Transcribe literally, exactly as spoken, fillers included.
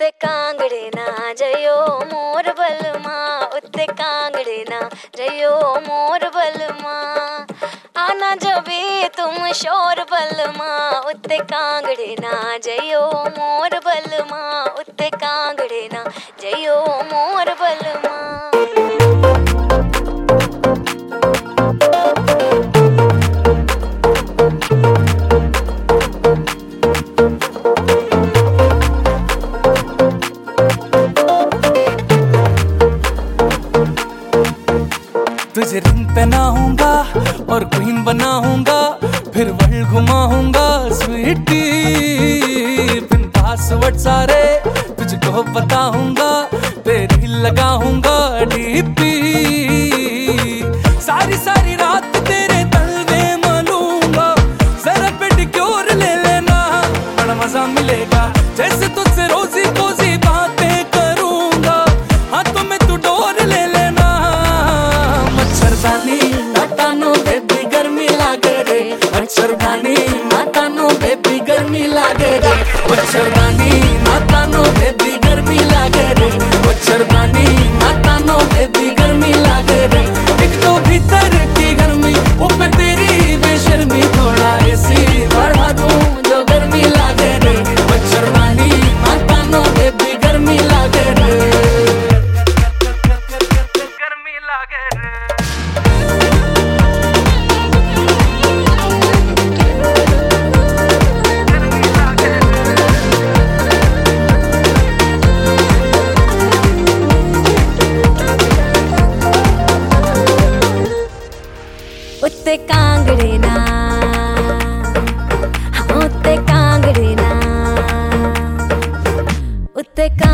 उत्ते कांगड़े ना जयो मोर बलमा, उत्ते कांगड़े ना जयो मोर बलमा। आना जबे तुम शोर बलमा, उत्ते कांगड़े ना जयो मोर बलमा, उत्ते कांगड़े ना जयो मोर बलमा। तुझे रिंग पहनाऊंगा और क्वीन बनाऊंगा, फिर वर्ल्ड घुमाऊंगा स्वीटी। पिन पासवर्ड सारे तुझको बताऊंगा, तेरी लगाऊंगा डीपी। सारी सारी रात तेरे तलवे मलूंगा, जरा पेडिक्योर ले लेना, बड़ा मजा मिलेगा। जैसे तुझसे रोजी रोजी बातें करूंगा, हाथों में तू डोर ले लेना। मच्छरदानी नातानो बेबी गर्मी लागे रे, मच्छरदानी नातानो बेबी गर्मी लागे रे, मच्छरदानी नातानो बेबी गर्मी लागे रे, मच्छरदानी नातानो बेबी गर्मी लागे रे। एक तो भीतर की गर्मी, ऊपर तेरी बेशर्मी, थोड़ा एसी बढ़ा दूं जो गर्मी लागे रे, मच्छरदानी नातानो बेबी गर्मी लागे रे, गर्मी लागे रे। उत्ते कांगड़े ना, उत्ते कांगड़े ना, उत्ते